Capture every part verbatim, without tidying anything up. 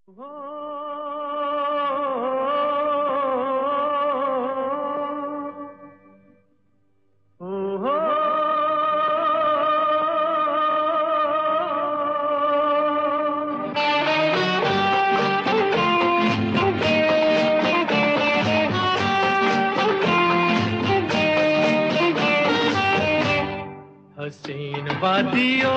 हो हो हसीन वादियों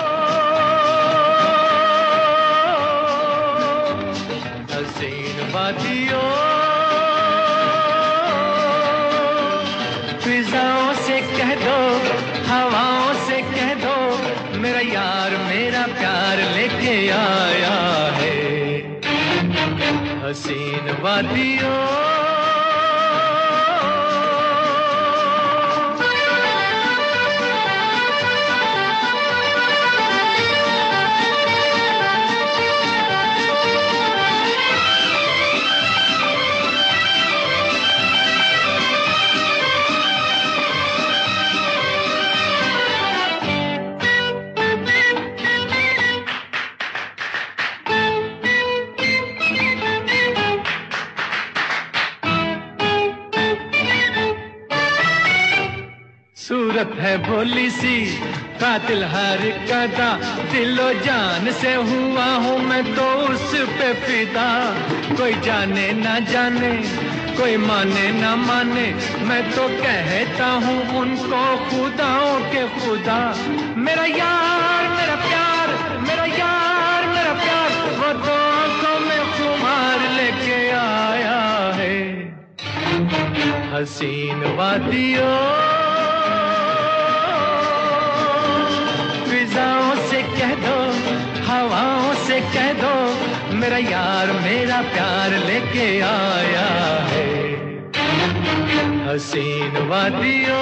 हसीन वादियों फिजाओं से कह दो, हवाओं से कह दो, मेरा यार मेरा प्यार लेके आया है। हसीन वादियों सूरत है भोली सी, कातिल हर कदा, दिलो जान से हुआ हूँ मैं तो उस पे फिदा। कोई जाने ना जाने, कोई माने ना माने, मैं तो कहता हूँ उनको खुदाओं के खुदा। मेरा यार मेरा प्यार, मेरा यार मेरा प्यार, वो तो आंखों में खुमार लेके आया है। हसीन वादियों फिजाओं से कह दो, हवाओं से कह दो, मेरा यार मेरा प्यार लेके आया है। हसीन वादियों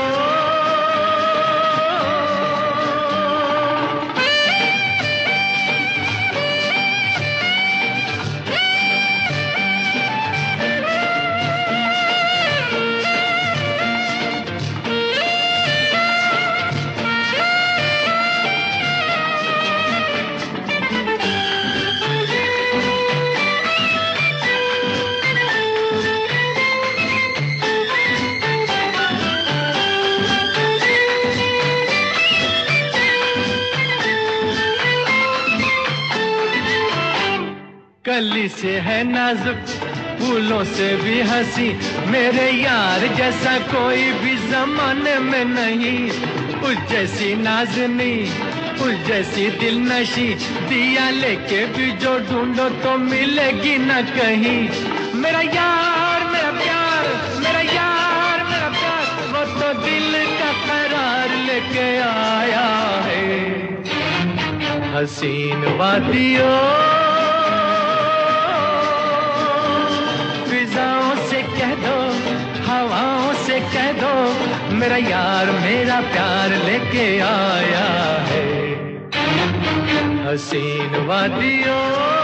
कली से है नाजुक, फूलों से भी हंसी, मेरे यार जैसा कोई भी जमाने में नहीं। उस जैसी नाज़नी, उस जैसी दिल नशी, दिया लेके भी जो ढूंढो तो मिलेगी ना कहीं। मेरा यार मेरा प्यार, मेरा यार मेरा प्यार, वो तो दिल का करार लेके आया है। हसीन वादियों फिजाओं से कह दो, हवाओं से कह दो, मेरा यार मेरा प्यार लेके आया है। हसीन वादियों